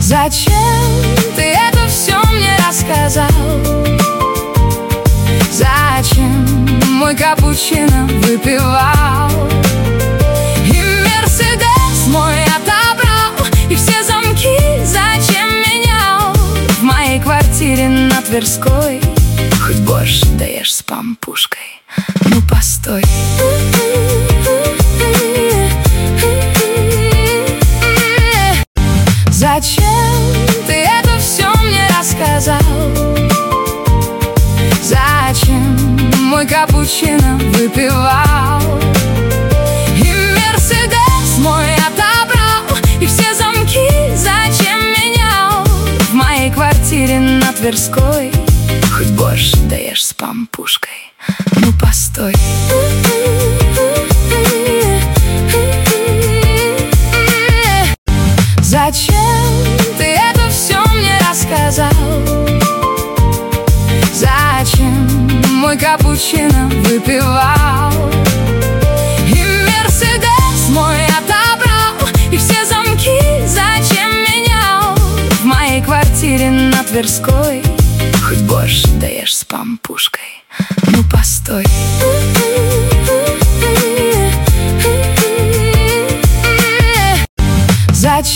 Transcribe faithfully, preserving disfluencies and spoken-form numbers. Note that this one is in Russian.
Зачем ты это все мне рассказал? Зачем мой капучино выпивал? И Мерседес мой отобрал, и все замки зачем менял? В моей квартире на Тверской хоть борщ даешь с пампушкой. Ну постой, зачем ты это все мне рассказал? Зачем мой капучино выпивал? И Мерседес мой отобрал, и все замки зачем менял? В моей квартире на Тверской хоть борщ даешь с пампушкой. Ну постой, зачем ты это все мне рассказал? Зачем мой капучино выпивал? И Мерседес мой отобрал, и все замки зачем менял? В моей квартире на Тверской хоть борщ даешь с пампушкой. Ну постой, зачем?